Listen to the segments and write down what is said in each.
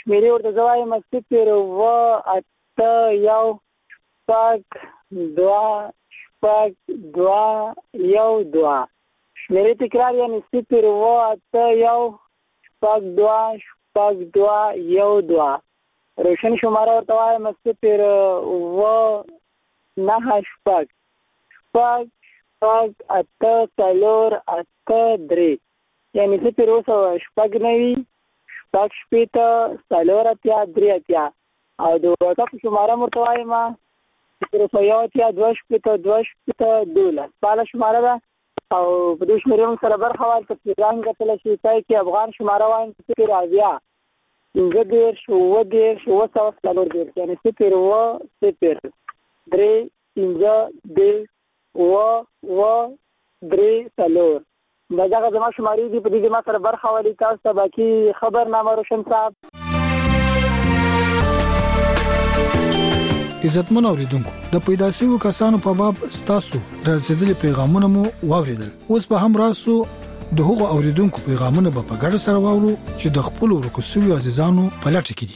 شمیرې ورته زه وایم 0 و 8 1 شپږ 2 شپږ 2 1 2. شمیرې تکرار یعنی 0 و 8 1 شپږ 2 شپږ 2 1 2. روشن شماره ورته وایم 0 و 9 شپږ شپږ شپږ 8 4 8 3 یعنی 0 و شپږ 9 شپږ شپېته 4 اتیا 3 اتیا. او د وټساپ شماره ورته وایم 0 1 اتیا 2 شپېته 2 شپېته 12. بالا شماره ده او په دې شمیرې سره برخه واخلئ چې ځان کتلی شي. پای کې افغان شماره وایم 0 اویا 15 دېرش 7 دېرش 7 4 یعنی 0 و 0 3 15 دېرش 7 3 4. دا دغه زما شمارې دي. په دې کې ما سره برخه واخلئ. تاسو ته باقي خبرنامه روشن صاحب. عزتمن اوریدونکو، د پیدا شویو کسانو په باب ستاسو رسیدلي پیغامونه مو واوریدل. اوس به هم راسو د هغو اوریدونکو پیغامونه په ګډه سره واورو چې د خپل ورکو شویو عزیزانو په لټه کې دي.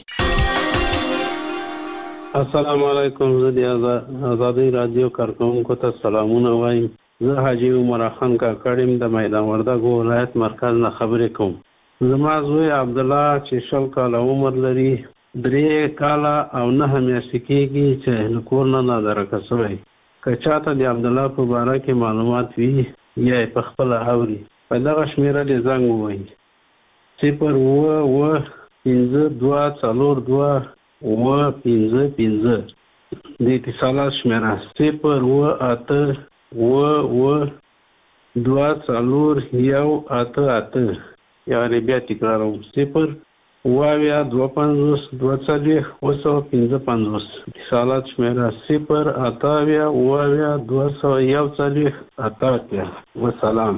السلام علیکم. زه د آزادۍ رادیو کارکونکو ته سلامونه وایم. زه حاجی عمر خان کاکړم د میدان وردګو ولایت مرکز نه خبرې کوم. زما زوی عبد الله چې 20 کاله عمر لري 3 کاله او 9 میاشتې کېږي چې له کور نه نادرکه شوی. که چاته د عبد الله په باره کې معلومات وي یا په خپل اوري په دغه شمیره دې زنګ ووهي 0 و 15 2 4 2 و 15 15. د اتصالات شمیره 0 و 8 و 2 4 1 8 8. یعنی بیا تکراروم 0 واویا 250 240 255. اتصالات شمیره 0 8 واویا 241 8. والسلام.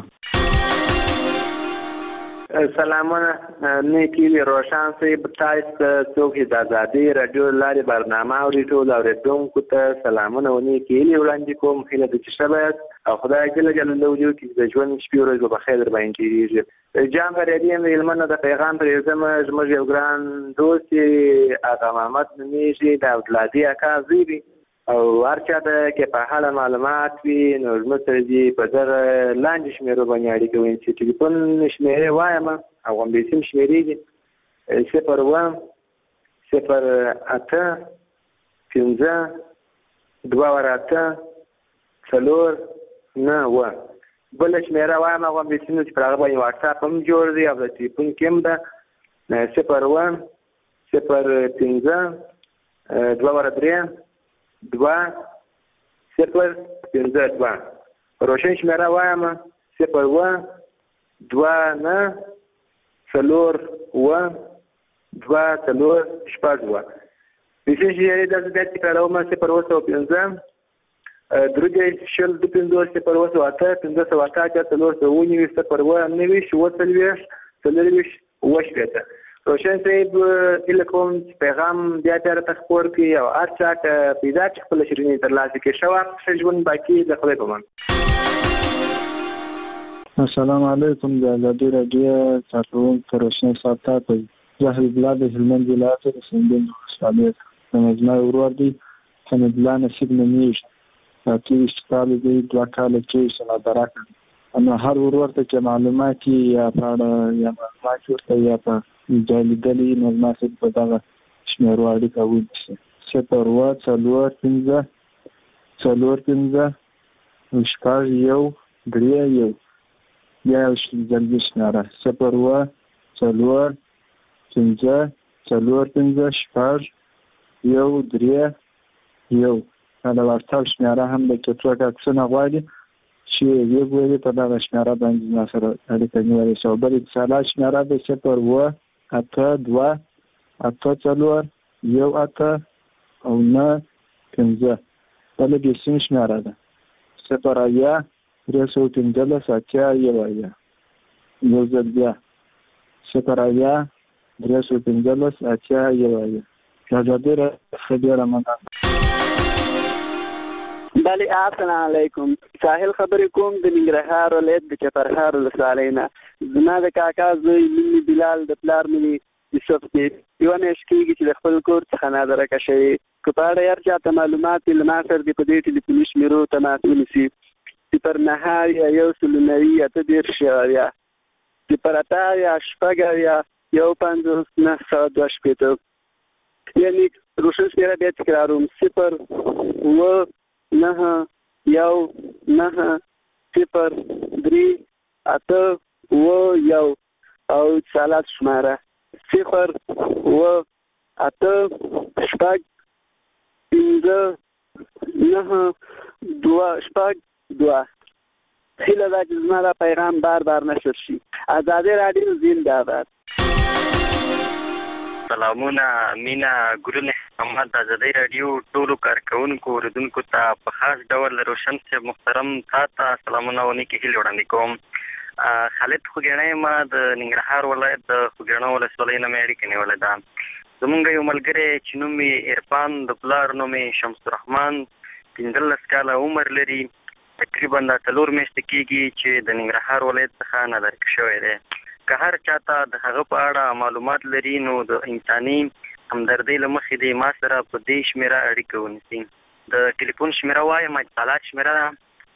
سلامونه. نیکی روشن صاحب، تاسو څوک د آزادۍ رادیو لارې برنامه اوري ټول اوریدونکو ته سلامونه و نیکی وړاندې کوم. هیله ده چې ښه یاست او خدای جل جلاله وجو کې د ژوند شپې ورځې به خیر در باندې تېرېږي. جان غریبي یم د هلمند د پیغام پرېږدم. زموږ یو ګران دوست آغا محمد نومیږي، د عبدالهادي اکا زوی دی او هر چا ته کې په حاله معلومات وي نو زموږ سره دې په دغه لاندې شمېرو باندې اړیکه ونیسي. چې ټلیفون شمېرې وایم او همدې سیم شمېرې دي 0 و 0 8 15 2 8 4 9 و. بل شمېره وایم هغه همدې سیم چې پر هغه باندې واټساپ هم جوړ دی او د ټلیفون کې هم ده 0 و 0 15 2 3 2 0 15 2. روشن شمیره وایم 0 و 2 9 4 و 2 4 شپږ و. ویشن شمیره داسې داسې کاروم 0 و 15 درودې شل 250 0 و 8 15 8 4 و 9 0 و 9 و 40 و شپږ. روشن صاحب هیله کوم چې پیغام بیا درته خپور کړي او هر چا ته پیدا چې خپل شیریني ترلاسه کړي. ښه وخت ښه ژوند باقي د خدای په امان. السلام علیکم. د آزادۍ رادیو کارکونکو روشن صاحب ته زه حبیب الله د هلمند ولایت د سنګین ولسوالۍ زما ورور دی حمید الله نصیب نومیږي. 23 کاله دی 2 کاله کې سنادرک. نو هر ورور ته چې معلومات یا پاړه یا معلومات ورته یا په جالدلی نظماسد په دغه شمیرو اړیکه ونیسي 0 و 4 15 4 15 شپږ 1 3 1. بیا جلدی شمیره 0 و 4 15 4 15 شپږ 1 3 1. دا واتساپ شمیره هم د کتوک اکسونه غواړي چې یو ویلي په دغه شمیره باندې ما سره اړیکه نیولې شو. بل اتصالات شمیره د 0 و 8 2 8 4 1 8 او 9 15. بل د سیم شمیره ده 0 یا 315 اتیا یو یا یو ځل بیا 0 یا 315 اتیا یو یا. آزادۍ رادیو رمضان. بله السلام علیکم. ساحل خبرې کوم د ننګرهار ولایت د چپرهار ولسوالۍ نه. زما د کاکا زوی مینې بلال د پلار مینې یوسف دی یو میاشت کېږي چې د خپل کور څخه نادرکه شوی. که په اړه هر چاته معلومات وي له ما سره دې په دې ټلیفوني شمېرو تماس ونیسي: 09 09 یعنې روشن شمېره بیا تکراروم 09 او اتصالات شماره 0 8 شپږ 5 9 2 شپږ 2. هیله ده چې زما دا پیغام بار بار نشر شي. ازادي راډیو زنده سلامونه مینا ګلونه محمد د ازادي راډیو ټولو کارکونکو اوریدونکو ته په خاص ډول روشن صاحب محترم تاسو سلامونه ونیکي هیله وړاندې کوم. خالد خوګنۍ ما د ننګرهار ولایت د خوګنۍ ولسوالۍ نه مې اړیکه نیولې ده. زمونږ یو ملګری چې نوم یې عرفان د پلار نوم یې شمس الرحمن 15 کاله عمر لري. تقریبا د 4 میاشتې کېږي چې د ننګرهار ولایت څخه نادرکه شوی دی. که هر چاته د هغه په اړه معلومات لري نو د انساني همدردۍ له مخې دی ما سره په دې شمېره اړیکه ونیسي. د ټلیفون شمېره وایم اتصالات شمېره ده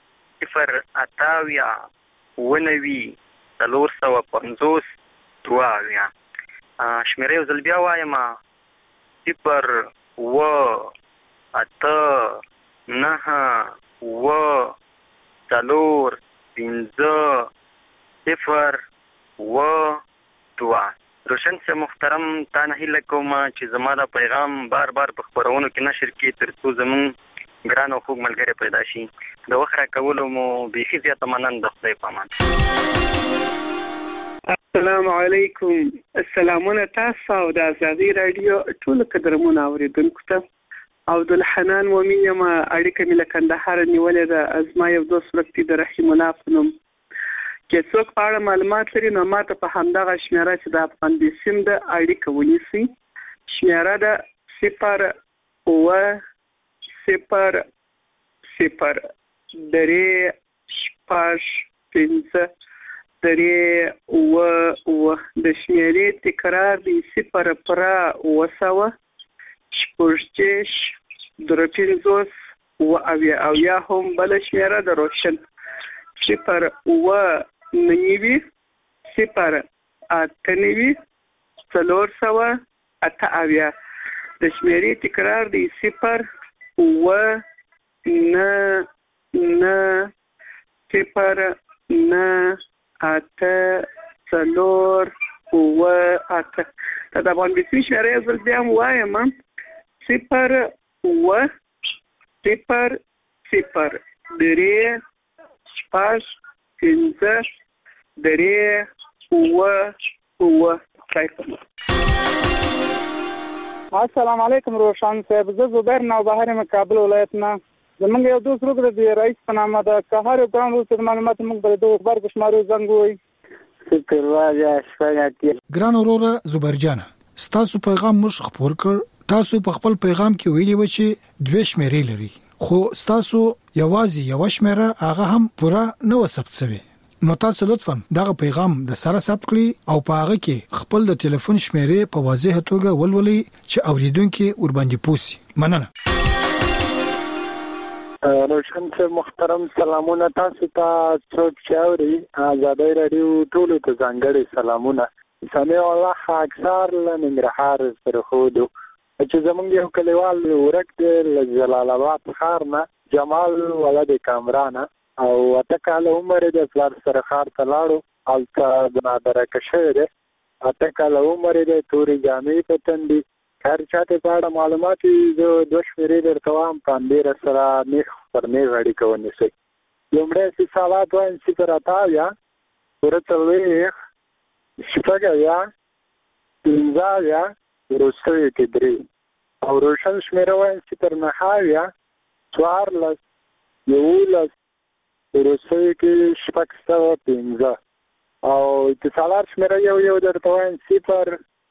089 450 شمېره یو ځل بیا وایم 089 روشن سے محترم تا نه هیله کوم چې زما دا پیغام بار بار په خبرونو کې نشر کړي ترڅو زمون ګران او خوږ ملګری پیدا شي. د وخت راکولو مو بیخي زیاته مننه. د خدای په امان. السلام علیکم. السلامونه تاسو او د ازادي راډیو ټول قدرمن اوریدونکو ته. عبدالحنان مومي یم. اړیکه مې له کندهار نیولې ده. ازما یو دوست ورکتي د رحیم الله په نوم. که څوک په اړه معلومات لري نو ماته په همدغه شمېره چې د افغانستان سیم د اړیکه ونیسي. شمېره ده 0 د شمېرې تکرار دی 0 او یا هم بل شمېره د روشن 0 9 0 8 408 د شمېرې تکرار دی 0 د افغانستان شمېره یو ځل بیا هم وایم 0 السلام علیکم روشن صاحب. زه زبیر نوبهار یم کابل ولایت نه. زمونږ یو دوست روغ د رئیس په نامه ده. که هر یو ګران روغ معلومات موږ به د خبر په شمارو زنګ وي. ګران وروره زبیر جان ستاسو پیغام موږ خبر کړ. تاسو په خپل پیغام کې ویلي و چې 2 شمېرې لري خو ستاسو یوازې یو شمېره هغه هم پوره نه وسبت شوی. نو تاسو لطفا دغه پیغام د سره ثبت کړئ او په هغه کې خپل د ټلیفون شمېرې په واضح توګه ولولئ چې اوریدونکو ور باندې پوسی. مننه. روشن سے محترم سلامونه تاسو ته څوک چاوري ازادي راډیو ټول ته ځانګړي سلامونه. سمع الله اکثر لنګرهار سره خودو چې زمونږ یو کلیوال ورک دی جلال آباد ښار نه جمال ولد کامران او اته کال عمر د پلار سره ښار ته لاړو الته د نادرکه شوی دی. اته کال عمر د توري جامې په تندي هر چاته په اړه معلومات زه 2 شمېرې درته وایم په همدې سره نیغ پر نیغ اړیکه ونیسئ. لومړی اتصالات وایم 0 وروستیو کې 3 او روشن شمېره وایم 0 وروستیو کې 605 او اتصالات شمېره یو درته وایم 0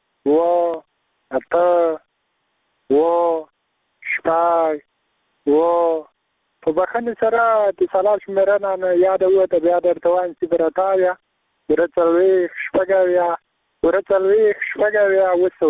په بخښنې سره اتصالات شمېره نه یاده ووته بیا درته وایم 0 0 4 6 ورته وی شپږ اویا اوسو